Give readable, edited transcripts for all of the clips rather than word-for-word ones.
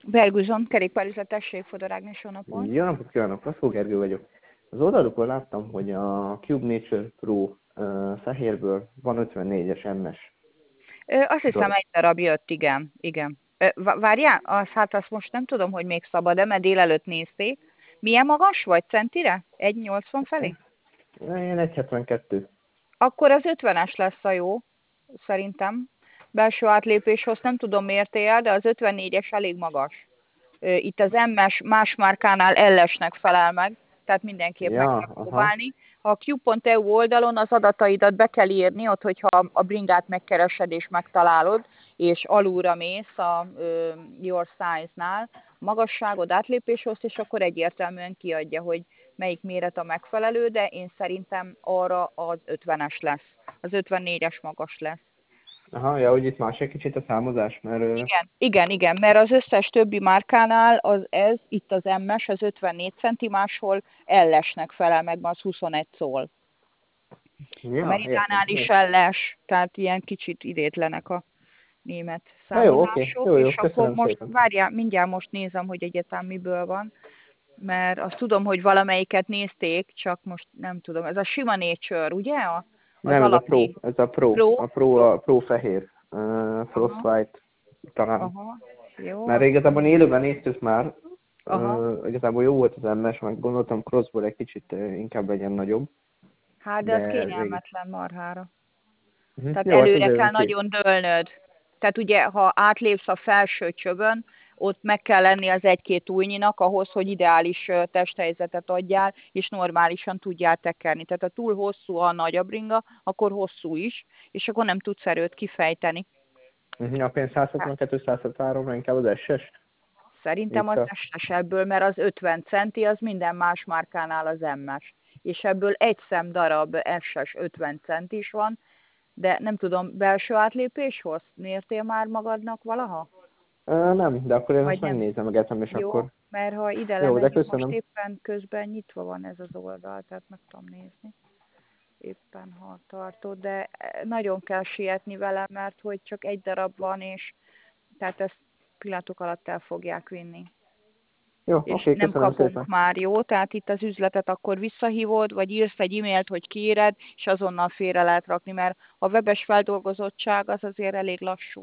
Ferguson, kerékpárüzletesség, Fodor Ágnes, jó napot. Jó napot kívánok, Lasszó Gergő vagyok. Az oldalukon láttam, hogy a Cube Nature Pro fehérből van 54-es MS. Azt hiszem egy darab jött, igen. Igen. Várjál, hát azt most nem tudom, hogy még szabad-e, mert délelőtt nézték. Milyen magas vagy centire? 1,80 felé? Én 1,72. Akkor az 50-es lesz a jó, szerintem. Belső átlépéshoz nem tudom miért él, de az 54-es elég magas. Itt az MS más márkánál LS-nek felel meg, tehát mindenképp meg Ja, kell aha. próbálni. Ha a Q.eu oldalon az adataidat be kell írni, ott, hogyha a bringát megkeresed és megtalálod, és alulra mész a Your Size-nál, magasságod, átlépéshoz, és akkor egyértelműen kiadja, hogy melyik méret a megfelelő, de én szerintem arra az 50-es lesz. Az 54-es magas lesz. Aha, ja, hogy itt más egy kicsit a számozás, mert... Igen, mert az összes többi márkánál itt az MS, az 54 centi, máshol LS-nek felel meg, az 21 szól. A Ja, értem. Meritánál is LS, tehát ilyen kicsit idétlenek a német Na jó, oké. számolások, Jó, és akkor köszönöm most, szépen. várjál, mindjárt most nézem, hogy egyetem miből van, mert azt tudom, hogy valamelyiket nézték, csak most nem tudom. Ez a sima Nature, ugye? Az Nem, alapi ez a Pro. Pro. A Pro fehér. Aha, Frostbite talán. aha, jó, Mert akkor igazából élőben néztük már, aha. igazából jó volt az MS, meg gondoltam crossból egy kicsit inkább legyen nagyobb, Hát, de az de végig. kényelmetlen marhára. Tehát Jó, hát előre azért kell oké. nagyon dőlnöd. Tehát ugye, ha átlépsz a felső csövön, ott meg kell lenni az egy-két ujjnyinak ahhoz, hogy ideális testhelyzetet adjál, és normálisan tudjál tekerni. Tehát ha túl hosszú a nagy a bringa, akkor hosszú is, és akkor nem tudsz erőt kifejteni. A pénz 162-163-ra inkább az SS? Szerintem az SS ebből, mert az 50 centi, az minden más márkánál az MS. És ebből egy szem darab SS 50 cent is van, de nem tudom, belső átlépéshoz mértél már magadnak valaha? Nem, de akkor én Vagy most nem? megnézem meg egyetem, és Jó, akkor... mert ha ide Jó, de lemegyünk, most köszönöm. éppen közben nyitva van ez az oldal, tehát meg tudom nézni. Éppen ha tartod, de nagyon kell sietni vele, mert hogy csak egy darab van, és tehát ezt pillanatok alatt el fogják vinni. Jó, És oké, nem köszönöm kapunk szépen. már, jó? Tehát itt az üzletet akkor visszahívod, vagy írsz egy e-mailt, hogy kéred, és azonnal félre lehet rakni, mert a webes feldolgozottság az azért elég lassú.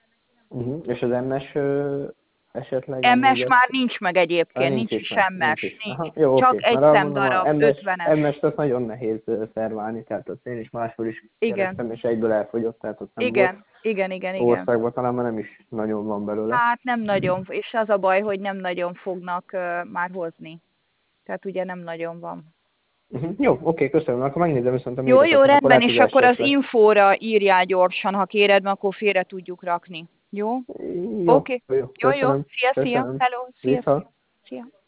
És az MS esetleg a MS 4-es? már nincs meg egyébként, Nincs nincs is is meg, nincs MS, is. nincs. Aha, jó, Csak oké. egy Mert szem mondom, a darab, 50-es. MS-t azt nagyon nehéz szerválni, tehát azt én is máshol is Igen, kerestem, és egyből elfogyott, tehát ott nem volt. igen. Országban talán már nem is nagyon van belőle. Hát nem nagyon, és az a baj, hogy nem nagyon fognak már hozni. Tehát ugye nem nagyon van. Jó, oké, köszönöm. Akkor megnézem viszont a Jó, méreteket, akkor rendben, lehet, és hogy akkor az SS lesz. infóra írjál gyorsan, ha kéred, mert akkor félre tudjuk rakni. Jó? Jó, Oké. jó, Jó. köszönöm. Szia. Köszönöm. Hello, szia. Viszont. Szia.